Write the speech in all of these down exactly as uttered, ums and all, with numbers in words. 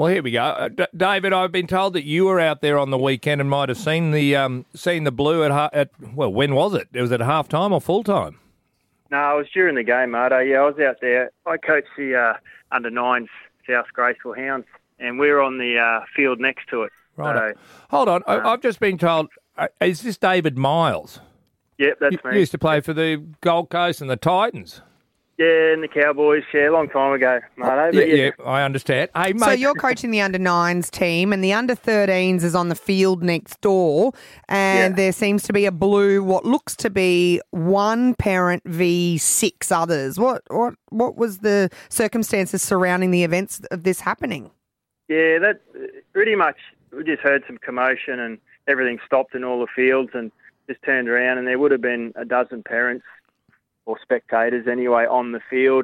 Well, here we go. Uh, D- David, I've been told that you were out there on the weekend and might have seen the um, seen the Blue at, ha- at, well, when was it? It was at half-time or full-time? No, it was during the game, mate. Uh, yeah, I was out there. I coached the uh, under nines South Graceville Hounds, and we were on the uh, field next to it. Right. So, Hold on. I- uh, I've just been told, uh, is this David Miles? Yep, that's You me. used to play for the Gold Coast and the Titans. Yeah, and the Cowboys, yeah, a long time ago, mate. But Yeah, yeah, yeah, I understand. Hey, mate. So you're coaching the under nines team, and the under thirteens is on the field next door, and Yeah. there seems to be a Blue, what looks to be one parent v six others. What what what was the circumstances surrounding the events of this happening? Yeah, that pretty much. We just heard some commotion and everything stopped in all the fields, and just turned around, and there would have been a dozen parents or spectators anyway on the field,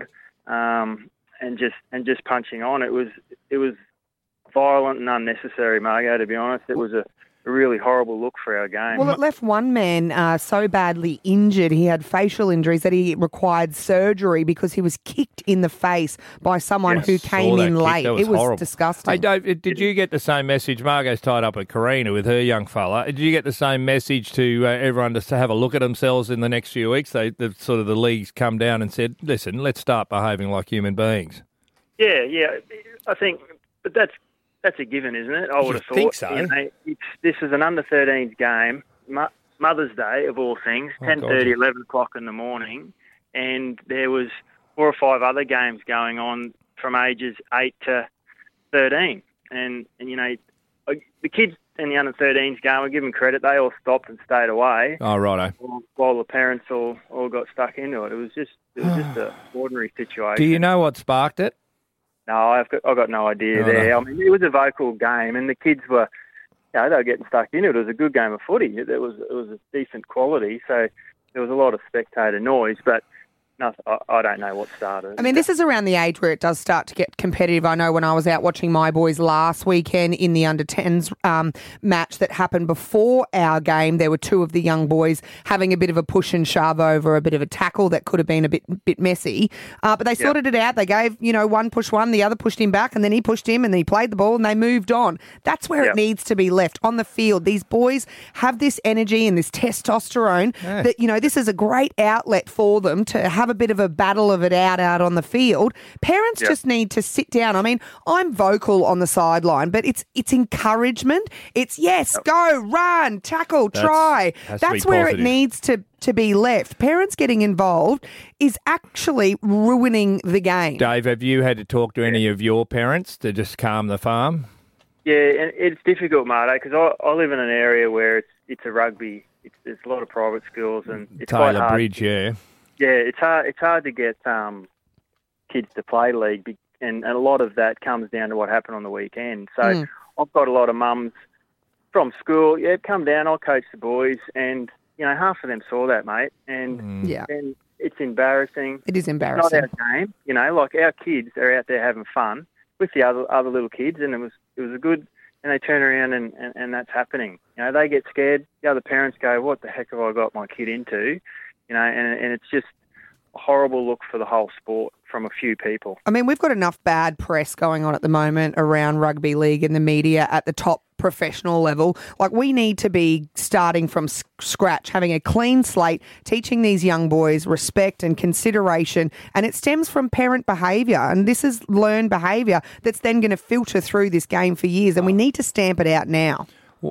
um, and just and just punching on. It was it was violent and unnecessary, Margo. To be honest, it was a, a really horrible look for our game. Well, it left one man uh, so badly injured. He had facial injuries that he required surgery because he was kicked in the face by someone Yes, who saw came that in kick. late. That was it was horrible. disgusting. Hey, Dave, did you get the same message? Margot's tied up at Carina with her young fella. Did you get the same message to uh, everyone to have a look at themselves in the next few weeks? They, the sort of the leagues come down and said, listen, let's start behaving like human beings. Yeah, yeah. I think, but that's that's a given, isn't it? I would have thought. think so. You know, it's, this is an under thirteens game, Mo- Mother's Day of all things, Oh, ten God, thirty, yeah. eleven o'clock in the morning, and there was four or five other games going on from ages eight to thirteen, and and you know, I- the kids in the under thirteens game, I give them credit, they all stopped and stayed away, Oh, righto. while, while the parents all, all got stuck into it. It was just it was just an ordinary situation. Do you know what sparked it? No, I've got, I've got no idea Oh, there. no. I mean, it was a vocal game, and the kids were, you know, they were getting stuck into it. It was a good game of footy. It was, it was a decent quality, so there was a lot of spectator noise, but no, I, I don't know what started. I mean, this is around the age where it does start to get competitive. I know when I was out watching my boys last weekend in the under tens um, match that happened before our game, there were two of the young boys having a bit of a push and shove over a bit of a tackle that could have been a bit bit messy. Uh, but they sorted it out. They gave, you know, one push one, the other pushed him back, and then he pushed him and he played the ball and they moved on. That's where Yep. it needs to be left on the field. These boys have this energy and this testosterone Yeah. that, you know, this is a great outlet for them to have a bit of a battle of it out out on the field. Parents Yep. just need to sit down. I mean, I'm vocal on the sideline, but it's it's encouragement. It's yes, go, run, tackle, That's- try. has to be That's where positive. it needs to to be left. Parents getting involved is actually ruining the game. Dave, have you had to talk to any of your parents to just calm the farm? Yeah, and it's difficult, Marto, because I, I live in an area where it's it's a rugby. It's, there's a lot of private schools, and it's quite Taylor hard. Bridge, yeah. Yeah, it's hard. It's hard to get um, kids to play league, be- and, and a lot of that comes down to what happened on the weekend. So Mm. I've got a lot of mums from school. Yeah, come down. I'll coach the boys, and you know, half of them saw that, mate, and Mm. Yeah, and it's embarrassing. it is It's not embarrassing. our game, you know. Like our kids are out there having fun with the other other little kids, and it was it was a good. And they turn around and, and, and that's happening. You know, they get scared. The other parents go, "What the heck have I got my kid into?" You know, and and it's just a horrible look for the whole sport from a few people. I mean, we've got enough bad press going on at the moment around rugby league and the media at the top professional level. Like, we need to be starting from s- scratch, having a clean slate, teaching these young boys respect and consideration. And it stems from parent behaviour. And this is learned behaviour that's then going to filter through this game for years. And we need to stamp it out now.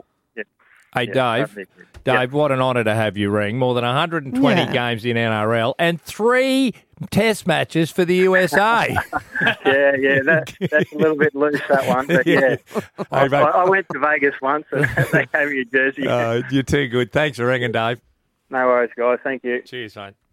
Hey, Yeah, Dave, perfect. Dave, what an honour to have you ring. More than one hundred twenty Yeah. games in N R L and three test matches for the U S A. Yeah, yeah, that, that's a little bit loose, that one. But yeah, I, Hey, mate. I, I went to Vegas once and they gave me a jersey. Uh, you're too good. Thanks for ringing, Dave. No worries, guys. Thank you. Cheers, mate.